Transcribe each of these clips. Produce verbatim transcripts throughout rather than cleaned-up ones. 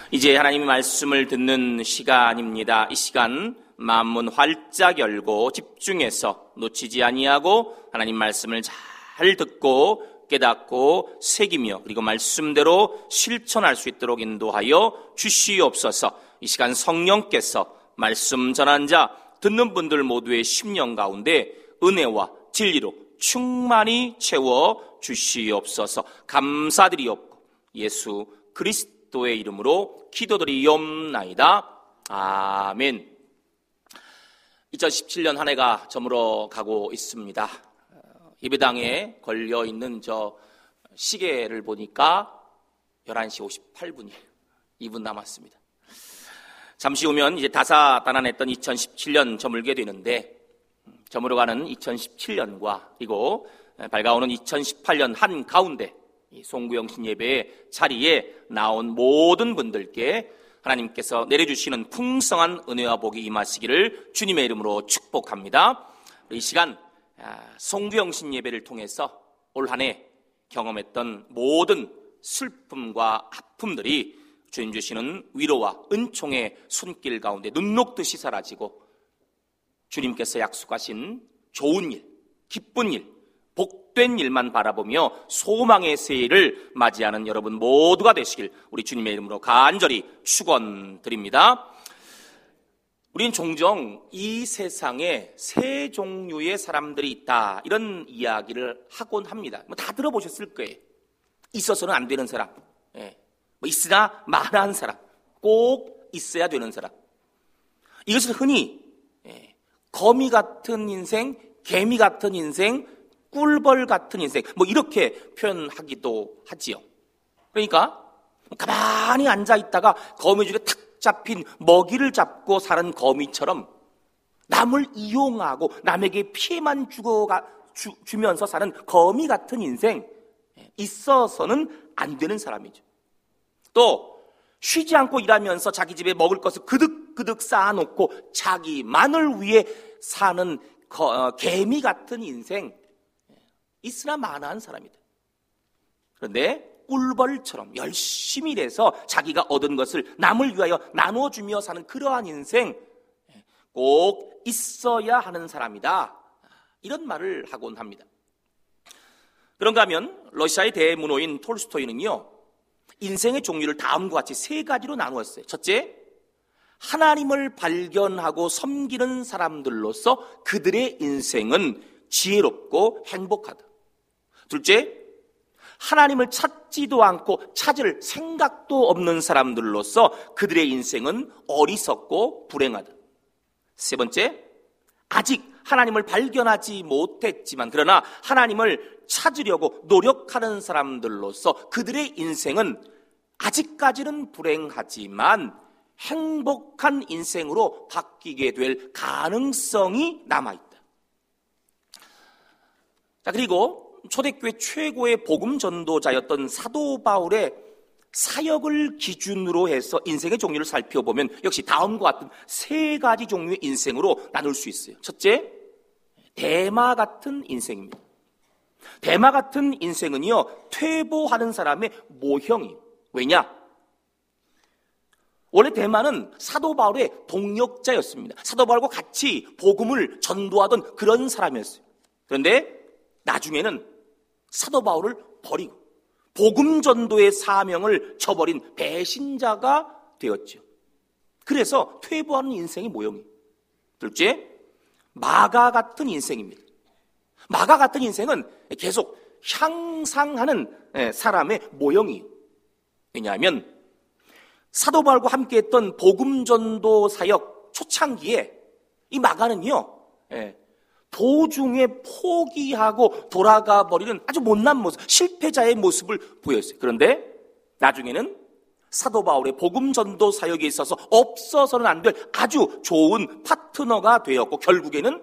이제 하나님의 말씀을 듣는 시간입니다. 이 시간 마음문 활짝 열고 집중해서 놓치지 아니하고 하나님 말씀을 잘 듣고 깨닫고 새기며 그리고 말씀대로 실천할 수 있도록 인도하여 주시옵소서. 이 시간 성령께서 말씀 전한 자 듣는 분들 모두의 심령 가운데 은혜와 진리로 충만히 채워 주시옵소서. 감사드리옵고 예수 그리스도의 이름으로 기도드리옵나이다. 아멘. 이천십칠 년 한 해가 저물어 가고 있습니다. 예배당에 걸려있는 저 시계를 보니까 열한 시 오십팔 분이에요. 이 분 남았습니다. 잠시 후면 이제 다사다난했던 이천십칠 년 저물게 되는데, 저물어가는 이천십칠 년과 그리고 밝아오는 이천십팔 년 한가운데 이 송구영신 예배의 자리에 나온 모든 분들께 하나님께서 내려주시는 풍성한 은혜와 복이 임하시기를 주님의 이름으로 축복합니다. 이 시간 송구영신 예배를 통해서 올 한 해 경험했던 모든 슬픔과 아픔들이 주님 주시는 위로와 은총의 손길 가운데 눈 녹듯이 사라지고 주님께서 약속하신 좋은 일, 기쁜 일, 복된 일만 바라보며 소망의 새해를 맞이하는 여러분 모두가 되시길 우리 주님의 이름으로 간절히 축원드립니다. 우리는 종종 이 세상에 세 종류의 사람들이 있다, 이런 이야기를 하곤 합니다. 뭐 다 들어보셨을 거예요. 있어서는 안 되는 사람, 예. 뭐 있으나 마나한 사람, 꼭 있어야 되는 사람. 이것을 흔히 예. 거미 같은 인생, 개미 같은 인생, 꿀벌 같은 인생, 뭐 이렇게 표현하기도 하지요. 그러니까 가만히 앉아있다가 거미줄에 탁 잡힌 먹이를 잡고 사는 거미처럼 남을 이용하고 남에게 피해만 주고가, 주, 주면서 사는 거미 같은 인생, 있어서는 안 되는 사람이죠. 또 쉬지 않고 일하면서 자기 집에 먹을 것을 그득그득 쌓아놓고 자기만을 위해 사는 거, 어, 개미 같은 인생, 있으나 마나한 사람이다. 그런데 꿀벌처럼 열심히 일해서 자기가 얻은 것을 남을 위하여 나눠주며 사는 그러한 인생, 꼭 있어야 하는 사람이다, 이런 말을 하곤 합니다. 그런가 하면 러시아의 대문호인 톨스토이는요, 인생의 종류를 다음과 같이 세 가지로 나누었어요. 첫째, 하나님을 발견하고 섬기는 사람들로서 그들의 인생은 지혜롭고 행복하다. 둘째, 하나님을 찾지도 않고 찾을 생각도 없는 사람들로서 그들의 인생은 어리석고 불행하다. 세 번째, 아직 하나님을 발견하지 못했지만 그러나 하나님을 찾으려고 노력하는 사람들로서 그들의 인생은 아직까지는 불행하지만 행복한 인생으로 바뀌게 될 가능성이 남아있다. 자, 그리고 초대교회 최고의 복음 전도자였던 사도 바울의 사역을 기준으로 해서 인생의 종류를 살펴보면 역시 다음과 같은 세 가지 종류의 인생으로 나눌 수 있어요. 첫째, 대마 같은 인생입니다. 대마 같은 인생은요, 퇴보하는 사람의 모형이에요. 왜냐? 원래 대마는 사도 바울의 동역자였습니다. 사도 바울과 같이 복음을 전도하던 그런 사람이었어요. 그런데 나중에는 사도 바울을 버리고 복음 전도의 사명을 저버린 배신자가 되었죠. 그래서 퇴보하는 인생의 모형이에요. 둘째, 마가 같은 인생입니다. 마가 같은 인생은 계속 향상하는 사람의 모형이에요. 왜냐하면 사도 바울과 함께했던 복음 전도 사역 초창기에 이 마가는요, 도중에 포기하고 돌아가 버리는 아주 못난 모습, 실패자의 모습을 보였어요. 그런데 나중에는 사도 바울의 복음 전도 사역에 있어서 없어서는 안 될 아주 좋은 파트너가 되었고 결국에는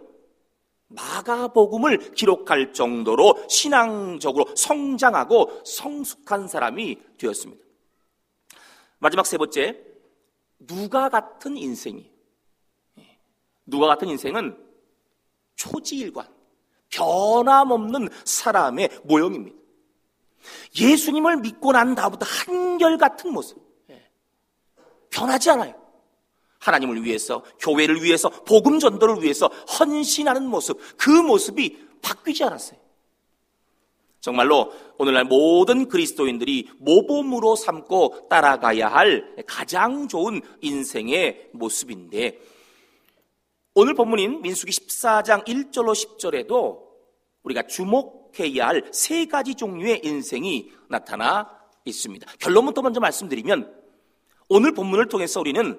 마가복음을 기록할 정도로 신앙적으로 성장하고 성숙한 사람이 되었습니다. 마지막 세 번째, 누가 같은 인생이에요. 누가 같은 인생은 초지일관, 변함없는 사람의 모형입니다. 예수님을 믿고 난 다음부터 한결같은 모습, 변하지 않아요. 하나님을 위해서, 교회를 위해서, 복음 전도를 위해서 헌신하는 모습, 그 모습이 바뀌지 않았어요. 정말로 오늘날 모든 그리스도인들이 모범으로 삼고 따라가야 할 가장 좋은 인생의 모습인데, 오늘 본문인 민수기 십사 장 일 절로 십 절에도 우리가 주목해야 할 세 가지 종류의 인생이 나타나 있습니다. 결론부터 먼저 말씀드리면, 오늘 본문을 통해서 우리는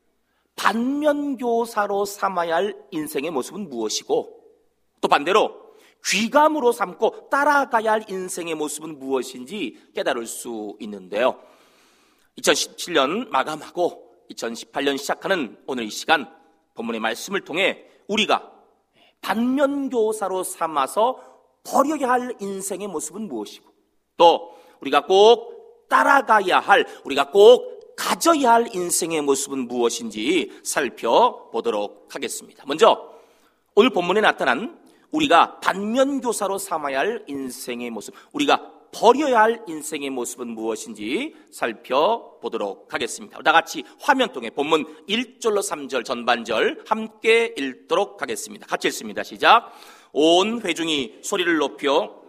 반면교사로 삼아야 할 인생의 모습은 무엇이고, 또 반대로 귀감으로 삼고 따라가야 할 인생의 모습은 무엇인지 깨달을 수 있는데요. 이천십칠 년 마감하고 이천십팔 년 시작하는 오늘 이 시간, 본문의 말씀을 통해 우리가 반면교사로 삼아서 버려야 할 인생의 모습은 무엇이고, 또 우리가 꼭 따라가야 할, 우리가 꼭 가져야 할 인생의 모습은 무엇인지 살펴보도록 하겠습니다. 먼저 오늘 본문에 나타난 우리가 반면교사로 삼아야 할 인생의 모습, 우리가 버려야 할 인생의 모습은 무엇인지 살펴보도록 하겠습니다. 다 같이 화면 통해 본문 일 절로 삼 절 전반절 함께 읽도록 하겠습니다. 같이 읽습니다. 시작. 온 회중이 소리를 높여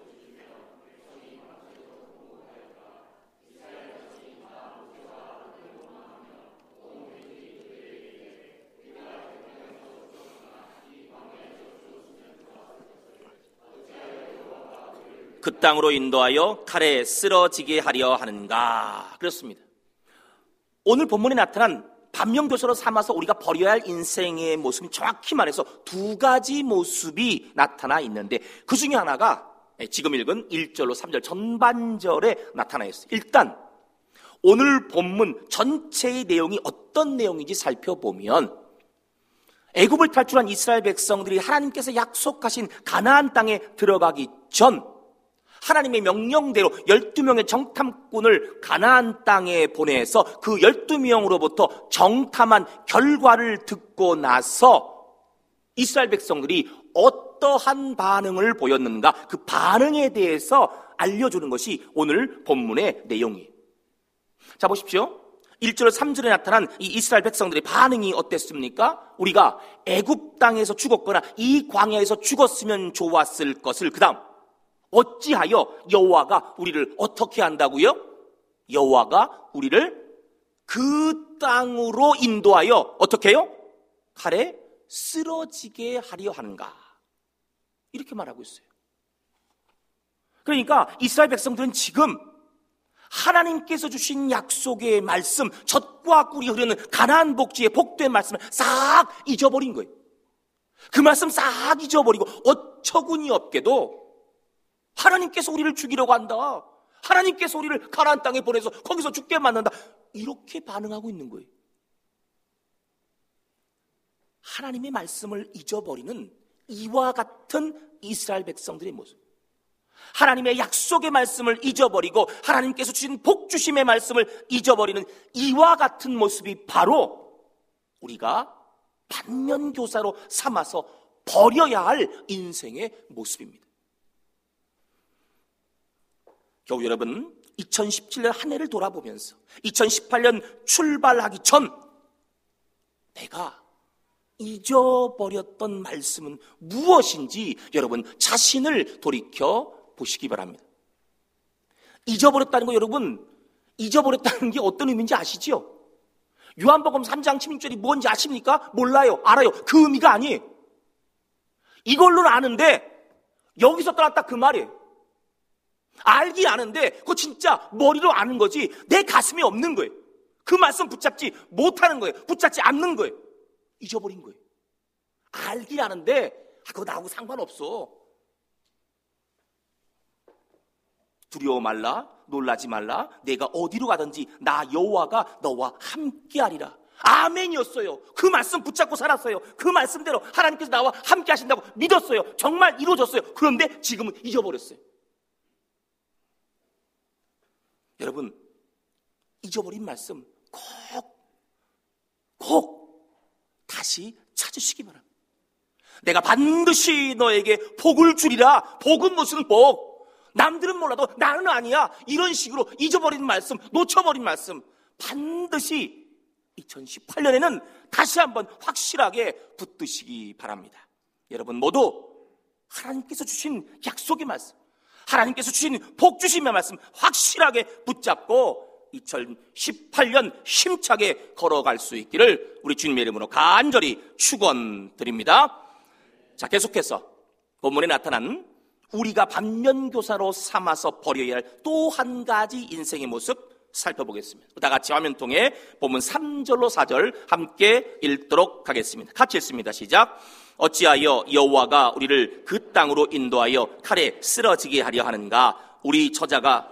그 땅으로 인도하여 칼에 쓰러지게 하려 하는가. 그렇습니다. 오늘 본문에 나타난 반면교사로 삼아서 우리가 버려야 할 인생의 모습은 정확히 말해서 두 가지 모습이 나타나 있는데, 그 중에 하나가 지금 읽은 일 절로 삼 절 전반절에 나타나 있어요. 일단 오늘 본문 전체의 내용이 어떤 내용인지 살펴보면, 애굽을 탈출한 이스라엘 백성들이 하나님께서 약속하신 가나안 땅에 들어가기 전 하나님의 명령대로 열두 명의 정탐꾼을 가나안 땅에 보내서 그 열두 명으로부터 정탐한 결과를 듣고 나서 이스라엘 백성들이 어떠한 반응을 보였는가, 그 반응에 대해서 알려주는 것이 오늘 본문의 내용이에요. 자, 보십시오. 일 절 삼 절에 나타난 이 이스라엘 백성들의 반응이 어땠습니까? 우리가 애굽 땅에서 죽었거나 이 광야에서 죽었으면 좋았을 것을 그 다음 어찌하여 여호와가 우리를 어떻게 한다고요? 여호와가 우리를 그 땅으로 인도하여 어떻게 해요? 칼에 쓰러지게 하려 하는가, 이렇게 말하고 있어요. 그러니까 이스라엘 백성들은 지금 하나님께서 주신 약속의 말씀, 젖과 꿀이 흐르는 가나안 복지의 복된 말씀을 싹 잊어버린 거예요. 그 말씀 싹 잊어버리고 어처구니 없게도 하나님께서 우리를 죽이려고 한다, 하나님께서 우리를 가나안 땅에 보내서 거기서 죽게 만든다, 이렇게 반응하고 있는 거예요. 하나님의 말씀을 잊어버리는 이와 같은 이스라엘 백성들의 모습, 하나님의 약속의 말씀을 잊어버리고 하나님께서 주신 복주심의 말씀을 잊어버리는 이와 같은 모습이 바로 우리가 반면교사로 삼아서 버려야 할 인생의 모습입니다. 겨우 여러분, 이천십칠 년 한 해를 돌아보면서 이천십팔 년 출발하기 전 내가 잊어버렸던 말씀은 무엇인지 여러분 자신을 돌이켜 보시기 바랍니다. 잊어버렸다는 거, 여러분, 잊어버렸다는 게 어떤 의미인지 아시죠? 요한복음 삼 장 십육 절이 뭔지 아십니까? 몰라요. 알아요. 그 의미가 아니에요. 이걸로는 아는데 여기서 떠났다, 그 말이에요. 알긴 아는데 그거 진짜 머리로 아는 거지 내 가슴에 없는 거예요. 그 말씀 붙잡지 못하는 거예요. 붙잡지 않는 거예요. 잊어버린 거예요. 알긴 아는데 그거 나하고 상관없어. 두려워 말라, 놀라지 말라, 내가 어디로 가든지 나 여호와가 너와 함께하리라. 아멘이었어요. 그 말씀 붙잡고 살았어요. 그 말씀대로 하나님께서 나와 함께 하신다고 믿었어요. 정말 이루어졌어요. 그런데 지금은 잊어버렸어요. 여러분, 잊어버린 말씀 꼭, 꼭 다시 찾으시기 바랍니다. 내가 반드시 너에게 복을 주리라. 복은 무슨 복? 남들은 몰라도 나는 아니야. 이런 식으로 잊어버린 말씀, 놓쳐버린 말씀 반드시 이천십팔 년에는 다시 한번 확실하게 붙드시기 바랍니다. 여러분 모두 하나님께서 주신 약속의 말씀, 하나님께서 주신 복 주심의 말씀 확실하게 붙잡고 이천십팔 년 힘차게 걸어갈 수 있기를 우리 주님의 이름으로 간절히 축원드립니다. 자, 계속해서 본문에 나타난 우리가 반면교사로 삼아서 버려야 할 또 한 가지 인생의 모습 살펴보겠습니다. 다 같이 화면 통해 본문 삼 절로 사 절 함께 읽도록 하겠습니다. 같이 읽습니다. 시작. 어찌하여 여호와가 우리를 그 땅으로 인도하여 칼에 쓰러지게 하려 하는가? 우리 저자가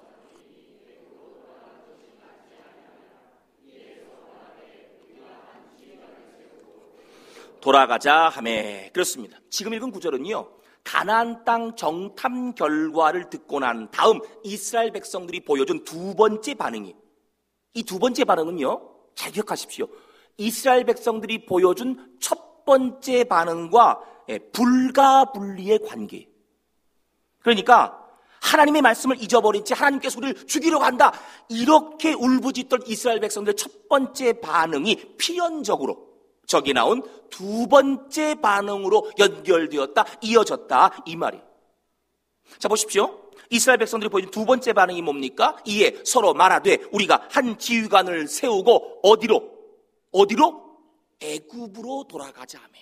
돌아가자 하매. 그렇습니다. 지금 읽은 구절은요, 가나안 땅 정탐 결과를 듣고 난 다음 이스라엘 백성들이 보여준 두 번째 반응이, 이 두 번째 반응은요, 잘 기억하십시오. 이스라엘 백성들이 보여준 첫 번째 반응과 불가분리의 관계. 그러니까 하나님의 말씀을 잊어버린 채 하나님께서 우리를 죽이려고 한다, 이렇게 울부짖던 이스라엘 백성들의 첫 번째 반응이 필연적으로 저기 나온 두 번째 반응으로 연결되었다, 이어졌다, 이 말이에요. 자, 보십시오. 이스라엘 백성들이 보여준 두 번째 반응이 뭡니까? 이에 서로 말하되 우리가 한 지휘관을 세우고 어디로? 어디로? 애굽으로 돌아가자 하매.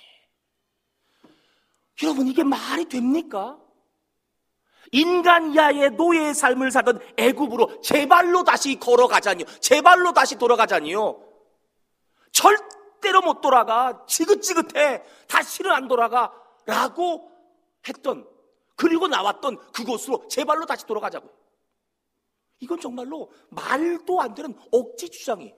여러분, 이게 말이 됩니까? 인간 이하의 노예의 삶을 살던 애굽으로 제발로 다시 걸어가자니요, 제발로 다시 돌아가자니요. 절대로 못 돌아가, 지긋지긋해, 다시는 안 돌아가 라고 했던, 그리고 나왔던 그곳으로 제발로 다시 돌아가자고. 이건 정말로 말도 안 되는 억지 주장이에요.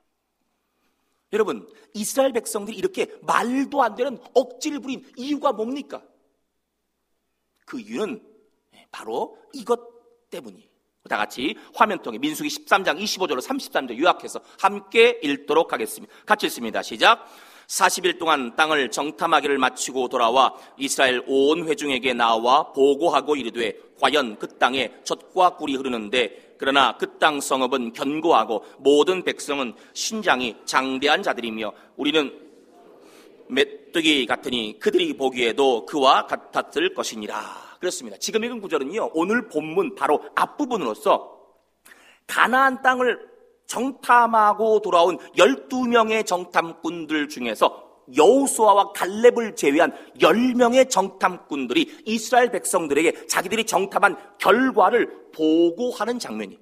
여러분, 이스라엘 백성들이 이렇게 말도 안 되는 억지를 부린 이유가 뭡니까? 그 이유는 바로 이것 때문이에요. 다 같이 화면 통해 민수기 십삼 장 이십오 절로 삼십삼 절 요약해서 함께 읽도록 하겠습니다. 같이 읽습니다. 시작. 사십 일 동안 땅을 정탐하기를 마치고 돌아와 이스라엘 온 회중에게 나와 보고하고 이르되 과연 그 땅에 젖과 꿀이 흐르는데 그러나 그 땅 성읍은 견고하고 모든 백성은 신장이 장대한 자들이며 우리는 메뚜기 같으니 그들이 보기에도 그와 같았을 것이니라. 그렇습니다. 지금 읽은 구절은요, 오늘 본문 바로 앞부분으로서 가나안 땅을 정탐하고 돌아온 열두 명의 정탐꾼들 중에서 여호수아와 갈렙을 제외한 열 명의 정탐꾼들이 이스라엘 백성들에게 자기들이 정탐한 결과를 보고하는 장면이에요.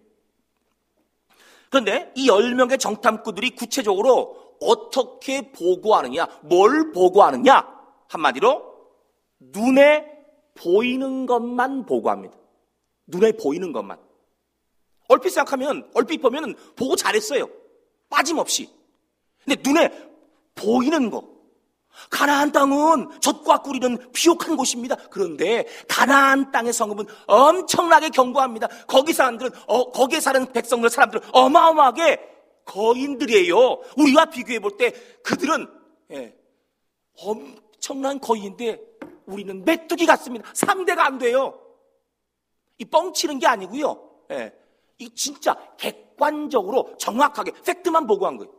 그런데 이 열 명의 정탐꾼들이 구체적으로 어떻게 보고하느냐, 뭘 보고하느냐? 한마디로 눈에 보이는 것만 보고합니다. 눈에 보이는 것만. 얼핏 생각하면, 얼핏 보면 보고 잘했어요. 빠짐없이. 근데 눈에 보이는 거. 가나안 땅은 젖과 꿀이는 비옥한 곳입니다. 그런데 가나안 땅의 성읍은 엄청나게 견고합니다. 거기 사람들은, 어, 거기에 사는 백성들, 사람들은 어마어마하게 거인들이에요. 우리와 비교해 볼 때 그들은 예, 엄청난 거인인데 우리는 메뚜기 같습니다. 상대가 안 돼요. 이 뻥치는 게 아니고요. 예, 이 진짜 객관적으로 정확하게 팩트만 보고한 거예요.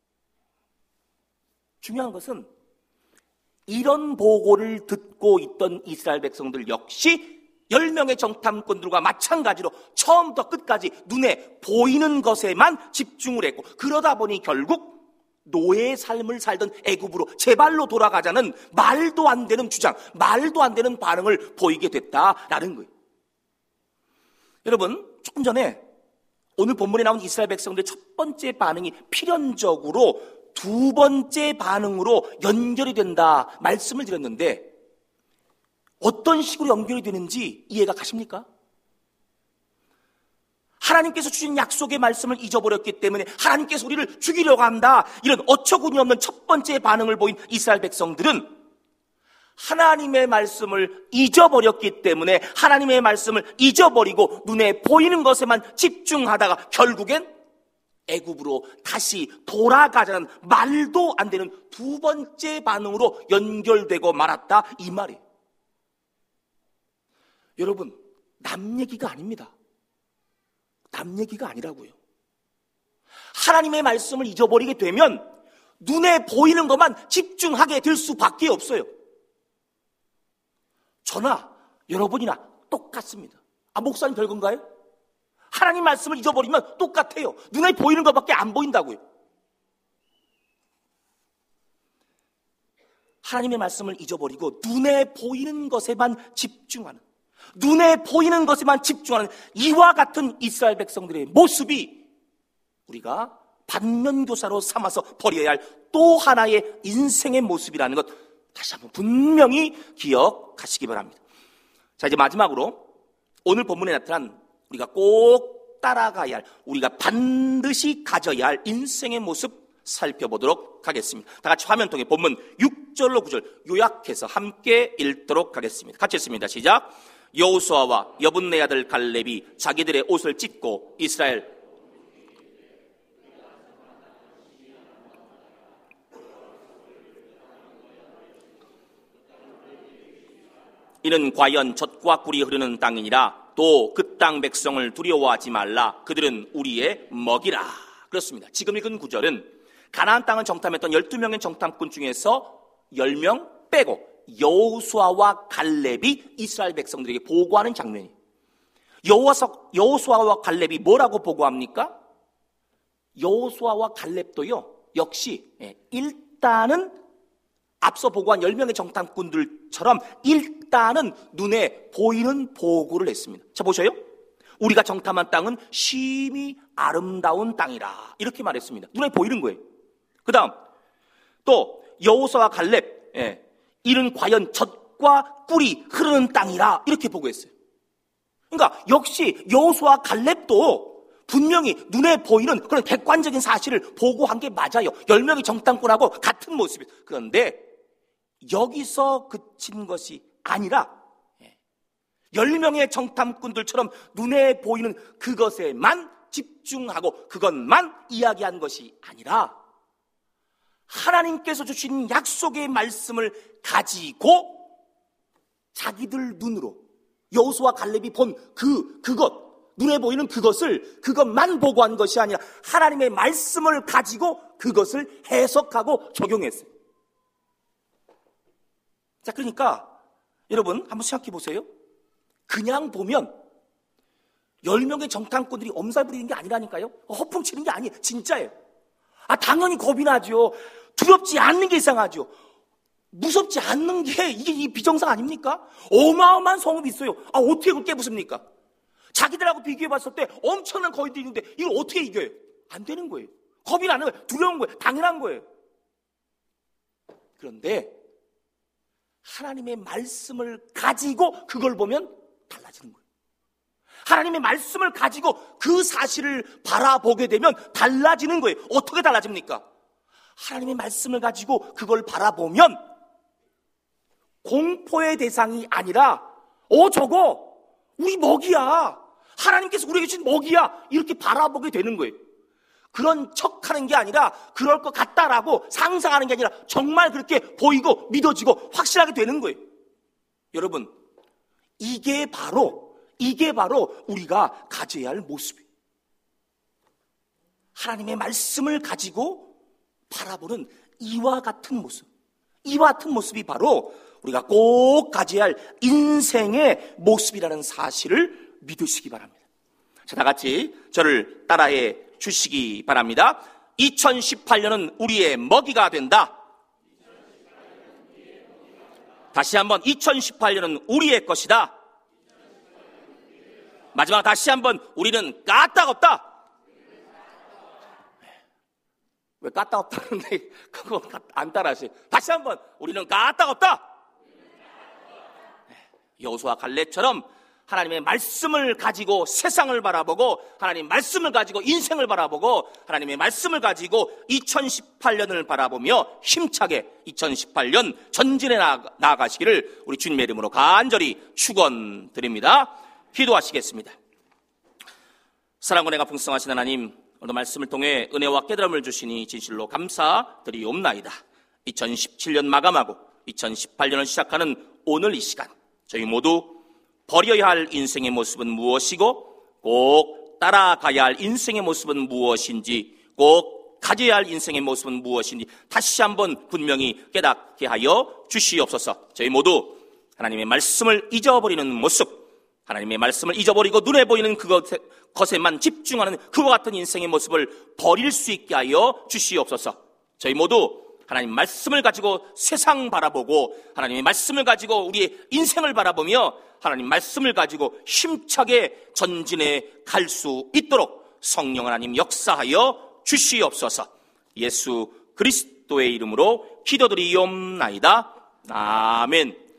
중요한 것은 이런 보고를 듣고 있던 이스라엘 백성들 역시 열 명의 정탐꾼들과 마찬가지로 처음부터 끝까지 눈에 보이는 것에만 집중을 했고, 그러다 보니 결국 노예의 삶을 살던 애굽으로 제발로 돌아가자는 말도 안 되는 주장, 말도 안 되는 반응을 보이게 됐다라는 거예요. 여러분, 조금 전에 오늘 본문에 나온 이스라엘 백성들의 첫 번째 반응이 필연적으로 두 번째 반응으로 연결이 된다 말씀을 드렸는데, 어떤 식으로 연결이 되는지 이해가 가십니까? 하나님께서 주신 약속의 말씀을 잊어버렸기 때문에 하나님께서 우리를 죽이려고 한다, 이런 어처구니 없는 첫 번째 반응을 보인 이스라엘 백성들은 하나님의 말씀을 잊어버렸기 때문에 하나님의 말씀을 잊어버리고 눈에 보이는 것에만 집중하다가 결국엔 애굽으로 다시 돌아가자는 말도 안 되는 두 번째 반응으로 연결되고 말았다, 이 말이에요. 여러분, 남 얘기가 아닙니다. 남 얘기가 아니라고요. 하나님의 말씀을 잊어버리게 되면 눈에 보이는 것만 집중하게 될 수밖에 없어요. 저나 여러분이나 똑같습니다. 아, 목사님 별건가요? 하나님 말씀을 잊어버리면 똑같아요. 눈에 보이는 것밖에 안 보인다고요. 하나님의 말씀을 잊어버리고 눈에 보이는 것에만 집중하는, 눈에 보이는 것에만 집중하는 이와 같은 이스라엘 백성들의 모습이 우리가 반면교사로 삼아서 버려야 할 또 하나의 인생의 모습이라는 것, 다시 한번 분명히 기억하시기 바랍니다. 자, 이제 마지막으로 오늘 본문에 나타난 우리가 꼭 따라가야 할, 우리가 반드시 가져야 할 인생의 모습 살펴보도록 하겠습니다. 다 같이 화면 통해 본문 육 절로 구 절 요약해서 함께 읽도록 하겠습니다. 같이 읽습니다. 시작. 여호수아와 여분네 아들 갈렙이 자기들의 옷을 찢고 이스라엘 이는 과연 젖과 꿀이 흐르는 땅이니라. 또 그 땅 백성을 두려워하지 말라. 그들은 우리의 먹이라. 그렇습니다. 지금 읽은 구절은 가나안 땅을 정탐했던 열두 명의 정탐꾼 중에서 열 명 빼고 여호수아와 갈렙이 이스라엘 백성들에게 보고하는 장면이에요. 여호수아와 갈렙이 뭐라고 보고합니까? 여호수아와 갈렙도요, 역시 일단은 앞서 보고한 열 명의 정탐꾼들처럼 일단은 눈에 보이는 보고를 했습니다. 자, 보셔요. 우리가 정탐한 땅은 심히 아름다운 땅이라, 이렇게 말했습니다. 눈에 보이는 거예요. 그 다음 또 여호수아와 갈렙, 예, 이는 과연 젖과 꿀이 흐르는 땅이라, 이렇게 보고했어요. 그러니까 역시 여호수아와 갈렙도 분명히 눈에 보이는 그런 객관적인 사실을 보고한 게 맞아요. 열 명의 정탐꾼하고 같은 모습이에요. 그런데 여기서 그친 것이 아니라 열 명의 정탐꾼들처럼 눈에 보이는 그것에만 집중하고 그것만 이야기한 것이 아니라 하나님께서 주신 약속의 말씀을 가지고 자기들 눈으로 여호수아 갈렙이 본 그, 그것, 눈에 보이는 그것을, 그것만 보고한 것이 아니라 하나님의 말씀을 가지고 그것을 해석하고 적용했어요. 자, 그러니까 여러분 한번 생각해 보세요. 그냥 보면 열 명의 정탐꾼들이 엄살 부리는 게 아니라니까요. 허풍치는 게 아니에요. 진짜예요. 아, 당연히 겁이 나죠. 두렵지 않는 게 이상하죠. 무섭지 않는 게 이게 이 비정상 아닙니까? 어마어마한 성읍이 있어요. 아, 어떻게 그걸 깨부숩니까? 자기들하고 비교해 봤을 때 엄청난 거인들이 있는데 이걸 어떻게 이겨요? 안 되는 거예요. 겁이 나는 거예요. 두려운 거예요. 당연한 거예요. 그런데 하나님의 말씀을 가지고 그걸 보면 달라지는 거예요. 하나님의 말씀을 가지고 그 사실을 바라보게 되면 달라지는 거예요. 어떻게 달라집니까? 하나님의 말씀을 가지고 그걸 바라보면 공포의 대상이 아니라 어 저거 우리 먹이야, 하나님께서 우리에게 주신 먹이야, 이렇게 바라보게 되는 거예요. 그런 척하는 게 아니라 그럴 것 같다라고 상상하는 게 아니라 정말 그렇게 보이고 믿어지고 확실하게 되는 거예요. 여러분, 이게 바로 이게 바로 우리가 가져야 할 모습이에요. 하나님의 말씀을 가지고 바라보는 이와 같은 모습, 이와 같은 모습이 바로 우리가 꼭 가져야 할 인생의 모습이라는 사실을 믿으시기 바랍니다. 자, 다 같이 저를 따라해 주시기 바랍니다. 이천십팔 년은 우리의 먹이가 된다. 다시 한번, 이천십팔 년은 우리의 것이다. 마지막 다시 한번, 우리는 까딱없다. 왜 까딱없다는데 그거 안 따라하세요? 다시 한번, 우리는 까딱없다. 여호수아 갈렙처럼 하나님의 말씀을 가지고 세상을 바라보고 하나님의 말씀을 가지고 인생을 바라보고 하나님의 말씀을 가지고 이천십팔 년을 바라보며 힘차게 이천십팔 년 전진해 나아가시기를 우리 주님의 이름으로 간절히 축원드립니다. 기도하시겠습니다. 사랑과 은혜가 풍성하신 하나님, 오늘 말씀을 통해 은혜와 깨달음을 주시니 진실로 감사드리옵나이다. 이천십칠 년 마감하고 이천십팔 년을 시작하는 오늘 이 시간, 저희 모두 버려야 할 인생의 모습은 무엇이고 꼭 따라가야 할 인생의 모습은 무엇인지 꼭 가져야 할 인생의 모습은 무엇인지 다시 한번 분명히 깨닫게 하여 주시옵소서. 저희 모두 하나님의 말씀을 잊어버리는 모습, 하나님의 말씀을 잊어버리고 눈에 보이는 그것에, 것에만 집중하는 그와 같은 인생의 모습을 버릴 수 있게 하여 주시옵소서. 저희 모두 하나님 말씀을 가지고 세상 바라보고 하나님의 말씀을 가지고 우리의 인생을 바라보며 하나님 말씀을 가지고 힘차게 전진해 갈 수 있도록 성령 하나님 역사하여 주시옵소서. 예수 그리스도의 이름으로 기도드리옵나이다. 아멘.